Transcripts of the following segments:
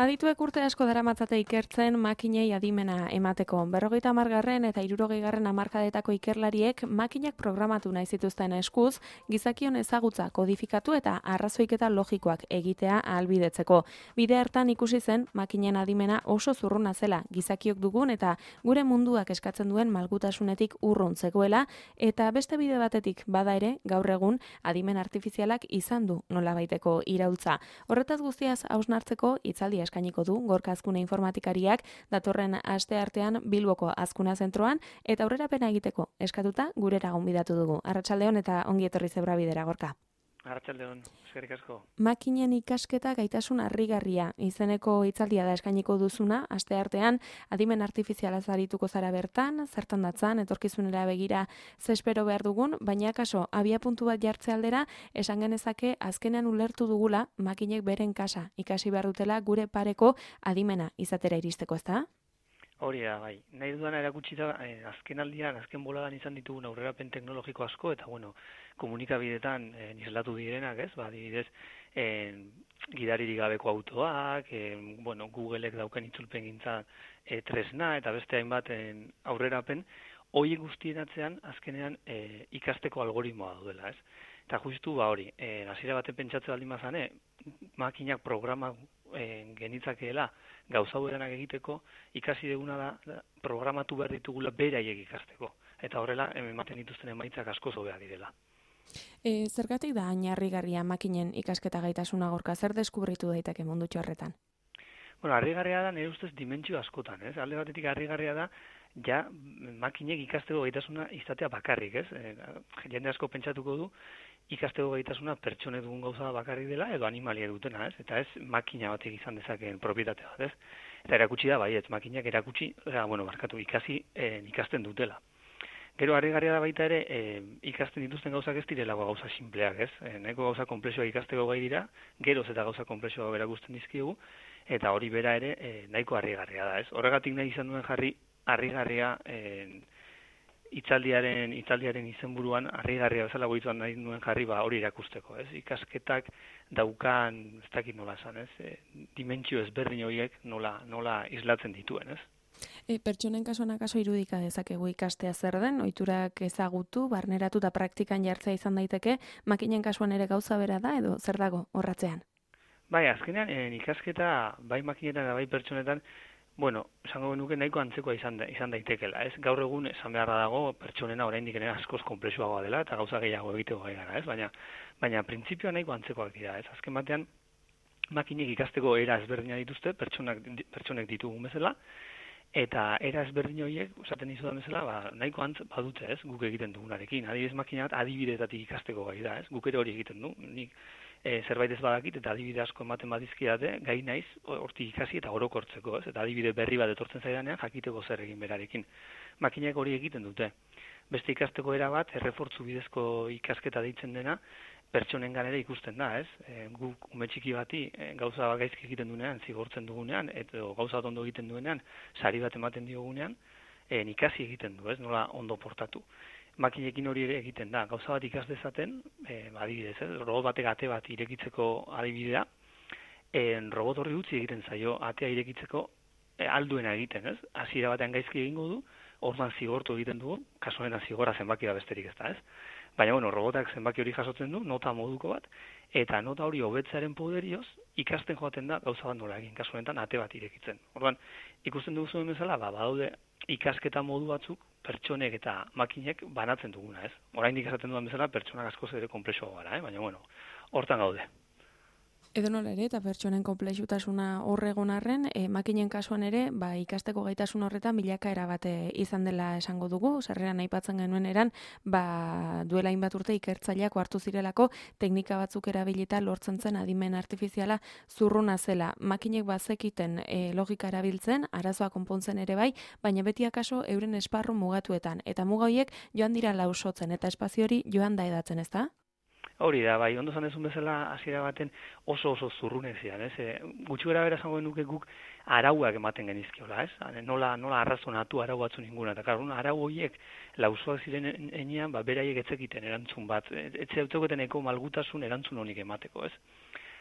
Adituek urte asko daramatzate ikertzen makinei adimena emateko. 50. eta 60. hamarkadetako ikerlariek makinak programatu nahi zituzten eskuz, gizakion ezagutza kodifikatu eta arrazoiketa logikoak egitea ahalbidetzeko. Bide hartan ikusi zen makinen adimena oso zurruna zela gizakiok dugun eta gure munduak eskatzen duen malgutasunetik urrun zegoela, eta beste bide batetik bada ere gaur egun adimen artifizialak izan du nolabaiteko iraultza. Horretaz guztiaz hausnartzeko hitzaldi eskainiko du Gorka Azkuna informatikariak datorren asteartean Bilboko Azkuna zentroan, eta aurrerapena egiteko eskatuta gurera gonbidatu dugu. Arratsaldeon eta ongi etorri Zebrabidera, Gorka. Arratsaldeon, eskerrik asko. Makinen ikasketa gaitasun harrigarria izeneko hitzaldia da eskainiko duzuna asteartean. Adimen artifizialaz arituko zara bertan, zertan datzan, etorkizunera begira ze espero behar dugun, baina kaso abiapuntu bat jartze aldera esan genezake azkenean ulertu dugula makinek beren kasa ikasi behar dutela gure pareko adimena izatera iristeko, ezta? Hori da, bai. Nahi dudana erakutsi da, azken boladan izan ditugun aurrerapen teknologiko asko, eta komunikabidetan islatu direnak, ez? Adibidez, gidaririk gabeko autoak, Googleek dauken itzulpen gintza tresna, eta beste hainbat aurrerapen, horiek guztien atzean, azkenean ikasteko algoritmoa daudela, ez? Eta justu hori, hasiera baten pentsatze baldin bazane, makinak programa genitzakeela gauza beranak egiteko, ikasi duguna da programatu behar ditugula beraiek ikasteko. Eta horrela, ematen dituzten emaitzak asko hobeak direla. Zergatik da hain harrigarria makinen ikasketa gaitasuna, Gorka, zer deskubritu daiteke mundutxo horretan? Harrigarria da nire ustez dimentsio askotan, ez? Alde batetik harrigarria da, ja makinek ikasteko gaitasuna izatea bakarrik, ez? Jende asko pentsatuko du, ikasteko gaitasuna pertsone dugun gauza bakarrik dela edo animalia dutena, ez? Eta ez makina batek izan dezakeen propietatea bat, ez? Eta erakutsi da, bai, ez makinak ikasi ikasten dutela. Gero harrigarria da baita ere, ikasten dituzten gauzak ez direlako gauza sinpleak, ez? Nahiko gauza konplexuak ikasteko gai dira, geroz eta gauza konplexuak erakusten dizkigu, eta hori bera ere nahiko harrigarria da, ez? Horregatik nahi izan duen harrigarria hitzaldiaren izenburuan harrigarria bezala goituan nahi nuen jarri hori irakusteko, ez? Ikasketak daukan, ez dakit nola esan, ez? Dimentsio ezberdin horiek nola islatzen dituen, ez? Pertsonen kasuan akaso irudika dezakegu ikastea zer den, ohiturak ezagutu, barneratu eta praktikan jartzea izan daiteke, makinen kasuan ere gauza bera da edo zer dago horratzean? Bai, azkenean ikasketa bai makinetan eta bai pertsonetan, esango genuke nahiko antzekoa izan daitekela, ez? Gaur egun esan beharra dago pertsonena oraindik ere askoz konplexuagoa dela eta gauza gehiago egiteko gai gara, ez? Baina printzipioa nahiko antzekoak dira, ez? Azken batean makinek ikasteko era ezberdina dituzte, pertsonek ditugun bezala, eta era ezberdin horiek, esaten dizudan bezala, nahiko antz badute, ez? Guk egiten dugunarekin. Adibidez makina bat adibidetatik ikasteko gai da, ez? Guk ere hori egiten du. Nik zerbait ez badakit eta adibide asko ematen badizkidate, gai naiz hortik ikasi eta orokortzeko, ez? Eta adibide berri bat etortzen zaidanean jakiteko zer egin berarekin. Makinak hori egiten dute. Beste ikasteko era bat, errefortzu bidezko ikasketa deitzen dena, pertsonengan ere ikusten da, ez? Guk ume txiki bati gauza gaizki egiten duenean, zigortzen dugunean, edo gauza bat ondo egiten duenean, sari bat ematen diogunean, ikasi egiten du, ez? Nola ondo portatu. Makinekin hori ere egiten da, gauza bat ikas dezaten, adibidez, robot batek ate bat irekitzeko adibidea, robot horri utzi egiten zaio atea irekitzeko alduena egiten, ez? Hasiera batean gaizki egingo du, orduan zigortu egiten dugu, kasu honetan zigorra zenbaki da besterik ez da, ez? Baina, robotak zenbaki hori jasotzen du, nota moduko bat, eta nota hori hobetzearen poderioz, ikasten joaten da gauza bat nola egin, kasu honetan ate bat irekitzen. Orduan, ikusten dugu zuen bezala, badaude ikasketa modu batzuk, pertsonek eta makinek banatzen duguna, ez? Oraindik esaten dudan bezala, pertsonak askoz ere konplexuago gara, baina, hortan gaude. Edo nola ere, eta pertsonen konplexutasuna horregon arren, makinen kasuan ere, ikasteko gaitasun horretan bilakaera bat izan dela esango dugu, sarreran aipatzen genuen eran, duela hainbat urte ikertzaileak hartu zirelako teknika batzuk erabilita lortzen zen adimen artifiziala zurruna zela. Makinek bazekiten logika erabiltzen, arazoa konpontzen ere bai, baina beti akaso euren esparru mugatuetan, eta muga horiek joan dira lausotzen, eta espazio hori joan da edatzen, ezta? Hori da, bai, ondo zan dezun bezala hasiera baten oso zurrunek zian, ez? Gutxi gara bera zango genuke guk arauak ematen genizkiola, ez? Nola arrazonatu arau batzu ninguna, eta arau horiek lausoak ziren enean, beraiek etzekiten erantzun bat, etxe autoketeneko malgutasun erantzun honik emateko, ez?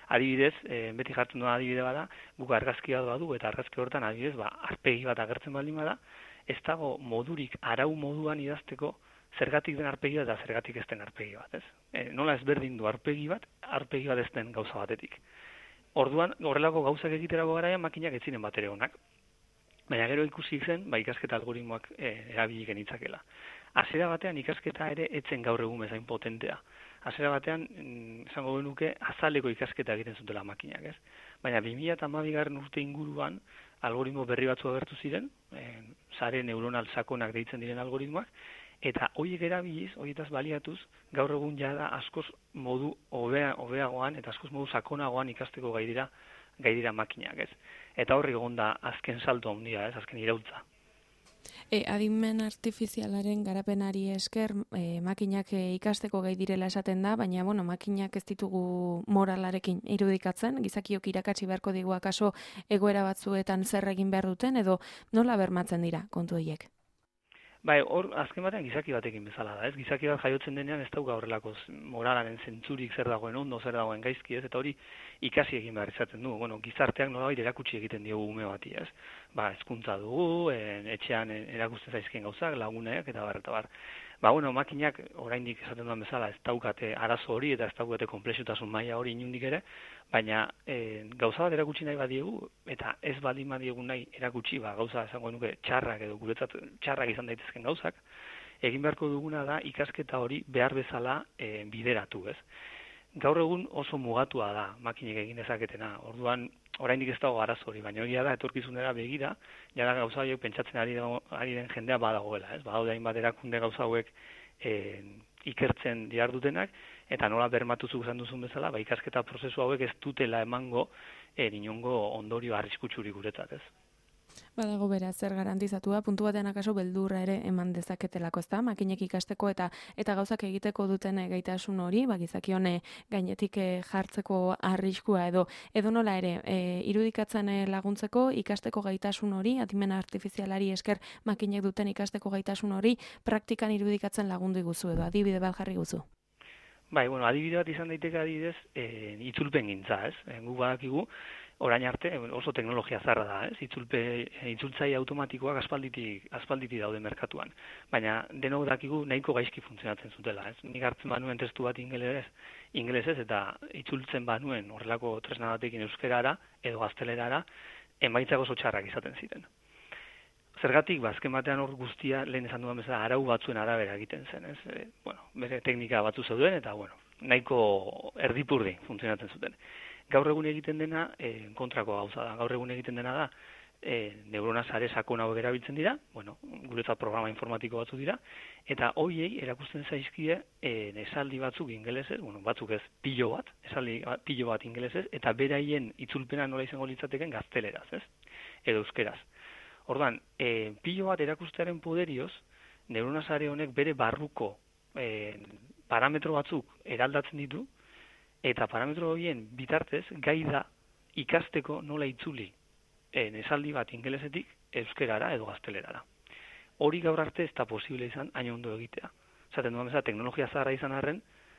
Adibidez, beti jartzen duen adibide bada, guk argazki bat badu eta argazki horretan adibidez, arpegi bat agertzen baldin bada, ez dago modurik arau moduan idazteko zergatik den arpegi bat eta zergatik ez den arpegi bat, ez? Nola ezberdin du arpegi bat ez den gauza batetik. Orduan, horrelako gauzak egiterako garaian makinak ez ziren batere onak. Baina gero ikusi zen, ikasketa algoritmoak erabili genitzakela. Hasiera batean ikasketa ere etzen gaur egun bezain potentea. Hasiera batean, esango genuke, azaleko ikasketa egiten zutela makinak, ez? Baina 2012 urte inguruan algoritmo berri batzu agertu ziren, sare neuronal sakonak deitzen diren algoritmoak, eta horiek erabiliz, horietaz baliatuz, gaur egun jada askoz modu hobeagoan eta askoz modu sakonagoan ikasteko gai dira makinak, ez? Eta horri egon da azken salto handia, ez? Azken iraultza. Adimen artifizialaren garapenari esker makinak ikasteko gai direla esaten da, baina makinak ez ditugu moralarekin irudikatzen, gizakiok irakatsi beharko digu akaso egoera batzuetan zer egin behar duten, edo nola bermatzen dira kontu horiek? Hor azken batean gizaki batekin bezala da, ez? Gizaki bat jaiotzen denean ez dauka horrelako moralaren zentzurik zer dagoen ondo, zer dagoen gaizki, ez? Eta hori ikasi egin behar izaten du. Gizarteak nolabait erakutsi egiten diogu ume bati, ez? Hezkuntza dugu, etxean erakusten zaizkien gauzak, laguneak eta bar. Makinak oraindik esaten duen bezala ez daukate arazo hori eta ez daukate konplexutasun maila hori inundik ere, baina gauza bat erakutsi nahi badiegu eta ez baldin badiegu nahi erakutsi, gauza esango nuke txarrak edo guretzat txarrak izan daitezken gauzak, egin beharko duguna da ikasketa hori behar bezala bideratu, ez? Gaur egun oso mugatua da makinek egin dezaketena. Orduan oraindik ez dago arazo hori, baina hori da etorkizunera begira, jada gauza horiek pentsatzen ari den jendea badagoela, ez? Badaude hainbat erakunde gauza hauek ikertzen dihardutenak, eta nola bermatuzuk esan duzun bezala, ikasketa prozesu hauek ez dutela emango inongo ondorio arriskutsurik guretzat, ez? Badago beraz, zer garantizatua, puntu batean akaso beldurra ere eman dezaketelako, ezta? Makinek ikasteko eta gauzak egiteko duten gaitasun hori, gizakion gainetik jartzeko arriskua edo nola ere, irudikatzen laguntzeko ikasteko gaitasun hori, adimen artifizialari esker makinek duten ikasteko gaitasun hori, praktikan irudikatzen lagundu iguzu edo adibide bat jarri guzu. Adibide bat izan daiteke adibidez, itzulpen gintza, ez? Guk badakigu, orain arte oso teknologia zarra da, ez? Itzultzaile automatikoak aspalditik daude merkatuan. Baina denok dakigu nahiko gaizki funtzionatzen zutela, ez? Nik hartzen banuen testu bat ingelesez eta itzultzen banuen horrelako tresna batekin euskerara edo gaztelerara, emaitzak oso txarrak izaten ziren. Zergatik, azken batean hor guztia, lehen esan dudan bezala, arau batzuen arabera egiten zen, ez? Bere teknika batzu zeuden eta, nahiko erdipurdi funtzionatzen zuten. Gaur egun egiten dena kontrako gauza da. Gaur egun egiten dena da neurona sare sakon hauek erabiltzen dira, guretzat programa informatiko batzu dira, eta hoiei erakusten zaizkie esaldi batzuk ingelesez, batzuk ez, pilo bat ingelesez, eta beraien itzulpena nola izango litzateken gazteleraz, ez? Edo euskeraz. Orduan, pilo bat erakustearen poderioz, neurona sare honek bere barruko parametro batzuk eraldatzen ditu, eta parametro horien bitartez gai da ikasteko nola itzuli esaldi bat ingelesetik euskerara edo gaztelerara. Hori gaur arte ez da posible izan hain ondo egitea. Zaten duan bezala, teknologia zaharra izan arren,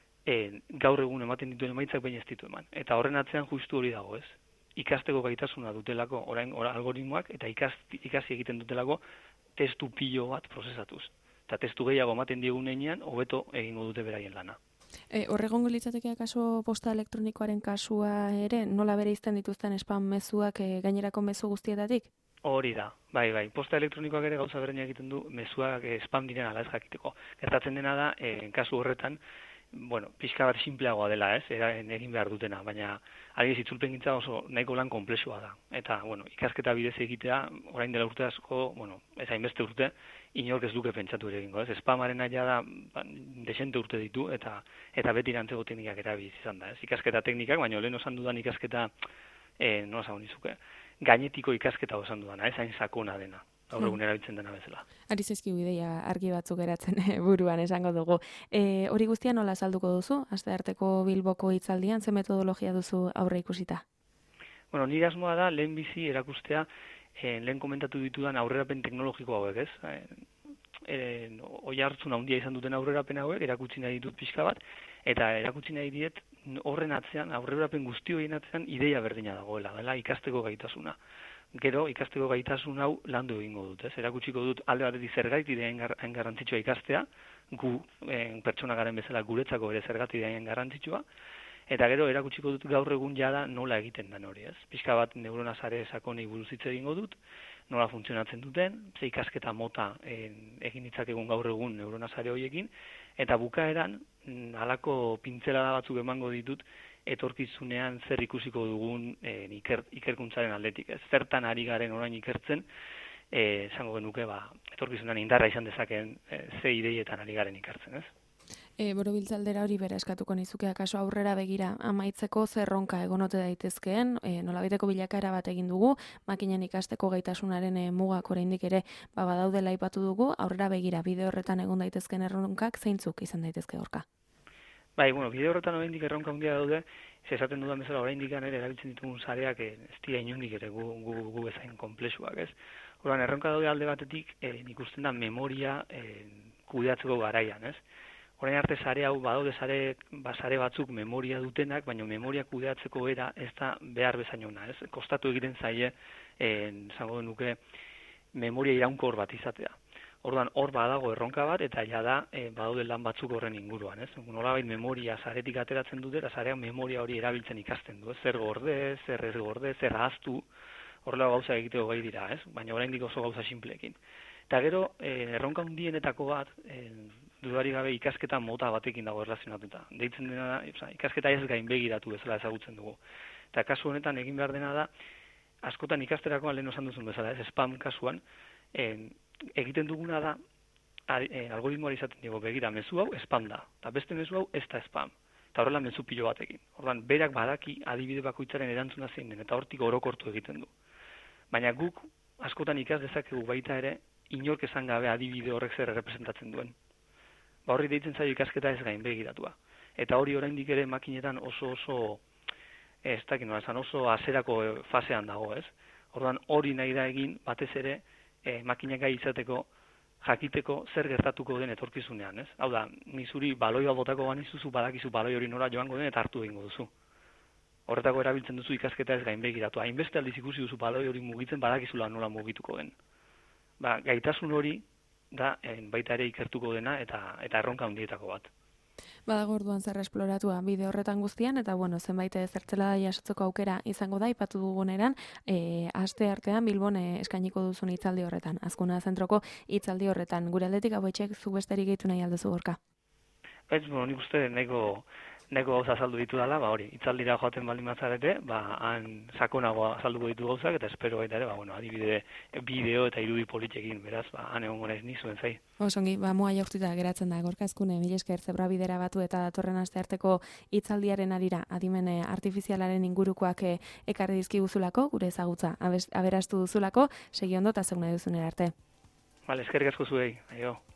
gaur egun ematen dituen emaitzak baina ez ditu eman. Eta horren atzean justu hori dago, ez? Ikasteko gaitasuna dutelako orain algoritmoak eta ikasi egiten dutelako testu pilo bat prozesatuz. Eta testu gehiago ematen diegun heinean, hobeto egingo dute beraien lana. Horregongo litzateke akaso posta elektronikoaren kasua ere, nola bereizten dituzten spam mezuak gainerako mezu guztietatik? Hori da, bai, posta elektronikoak ere gauza berdina egiten du mezuak spam diren ala ez jakiteko. Gertatzen dena da, kasu horretan, pixka bat sinpleagoa dela, ez, egin behar dutena, baina adibidez itzulpengintza oso nahiko lan konplexua da. Eta, ikasketa bidez egitea, orain dela urte asko, ez hainbeste urte, inork ez duke pentsatu ere egingo, ez? Spamaren aia da, desente urte ditu, eta beti antzeko teknikak erabiliz izan da, ez? Ikasketa teknikak, baina lehen osan dudan ikasketa, nola zago nizuke, gainetiko ikasketa osan dudana, ez hain sakona dena. Gaur egun erabiltzen dena bezala. Ari zaizkigu ideia argi batzuk geratzen buruan esango dugu. Hori guztia nola salduko duzu? Astearteko Bilboko hitzaldian ze metodologia duzu aurre ikusita? Nire asmoa da lehen bizi erakustea lehen komentatu ditudan aurrerapen teknologiko hauek, ez? Oihartzun handia izan duten aurrerapen hauek erakutsi nahi ditut pixka bat, eta erakutsi nahi diet horren atzean, aurrerapen guzti horien atzean ideia berdina dagoela, dela ikasteko gaitasuna. Gero ikasteko gaitasun hau landu egingo dut, ez? Erakutsiko dut alde batetik zergatik hain garrantzitsua ikastea, gu pertsona garen bezala guretzako ere zergatik hain garrantzitsua, eta gero erakutsiko dut gaur egun jada nola egiten den hori, ez? Pixka bat neurona sare sakonei buruz hitz egingo dut, nola funtzionatzen duten, ze ikasketa mota egin ditzakegun gaur egun neurona sare horiekin, eta bukaeran halako pintzelada batzuk emango ditut etorkizunean zer ikusiko dugun ikerkuntzaren aldetik, ez? Zertan ari garen orain ikertzen, esango genuke etorkizunean indarra izan dezakeen ze ideietan ari garen ikertzen, ez? Borobiltzaldera hori bera eskatuko nizuke akaso aurrera begira amaitzeko zerronka egonote daitezkeen, nolabaiteko bilakaera bat egin dugu, makinen ikasteko gaitasunaren mugak oraindik ere badaudela aipatu dugu, aurrera begira bide horretan egon daitezkeen erronkak zeintzuk izan daitezke Gorka? Bai, bide horretan oraindik erronka handia daude, esaten dudan bezala oraindik ere erabiltzen ditugun sareak ez dira inondik ere gu bezain konplexuak, ez? Orduan erronka daude alde batetik, ikusten da memoria kudeatzeko garaian, ez? Orain arte sare hau badaude sare batzuk memoria dutenak, baina memoria kudeatzeko era ez da behar bezain ona, ez? Kostatu egiten zaie, esango genuke, memoria iraunkor bat izatea. Orduan hor badago erronka bat eta jada badaude lan batzuk horren inguruan, ez? Nolabait memoria saretik ateratzen dute eta sareak memoria hori erabiltzen ikasten du, ez? Zer gorde, zer ez gorde, zer ahaztu, horrela gauza egiteko gai dira, ez? Baina oraindik oso gauza sinpleekin. Eta gero erronka handienetako bat, dudarik gabe ikasketa mota batekin dago erlazionatuta. Deitzen dena da, ikasketa ez gainbegiratu bezala ezagutzen dugu. Eta kasu honetan egin behar dena da, askotan ikasterakoan lehen osan duzun bezala, ez? Spam kasuan, egiten duguna da, algoritmoari izaten dugu, begira, mezu hau spam da, eta beste mezu hau ez da spam. Eta horrela mezu pilo batekin. Orduan, berak badaki adibide bakoitzaren erantzuna zein den, eta hortik orokortu egiten du. Baina guk, askotan ikas dezakegu baita ere, inork esan gabe adibide horrek zer representatzen duen. Horri deitzen zaio ikasketa ez gainbegiratua. Eta hori oraindik ere makinetan oso azerako fasean dago, ez? Orduan hori nahi da egin batez ere makinak gai izateko jakiteko zer gertatuko den etorkizunean, ez? Hau da, ni zuri baloi bat botako banizuzu badakizu baloi hori nora joango den eta hartu egingo duzu. Horretako erabiltzen duzu ikasketa ez gainbegiratua. Hainbeste aldiz ikusi duzu baloi hori mugitzen badakizula nola mugituko den. Gaitasun hori da baita ere ikertuko dena eta erronka handietako bat. Badago orduan zer esploratua bide horretan guztian, eta zenbait zertzela da jasotzeko aukera izango da, ipatu duguneran, aste artean Bilbon eskainiko duzun hitzaldi horretan, Azkuna zentroko hitzaldi horretan. Gure aldetik abotxek zu besterik gehitu nahi alduzu Gorka? Nik uste nahiko gauza azaldu ditu dela, hori, hitzaldira joaten baldin bazarete, han sakonago azalduko ditu gauzak, eta espero baita ere, adibide bideo eta irudi politekin, beraz, han egongo naiz ni zuen zai. Osongi, mua jaurtita geratzen da, Gorka Azkune, mila esker zebra bidera batu eta datorren aste arteko hitzaldiaren arira, adimen artifizialaren ingurukoak ekarri dizkiguzulako, gure ezagutza aberastu duzulako, segi ondo eta zeun nahi duzunera arte. Eskerrik asko zuei, aio.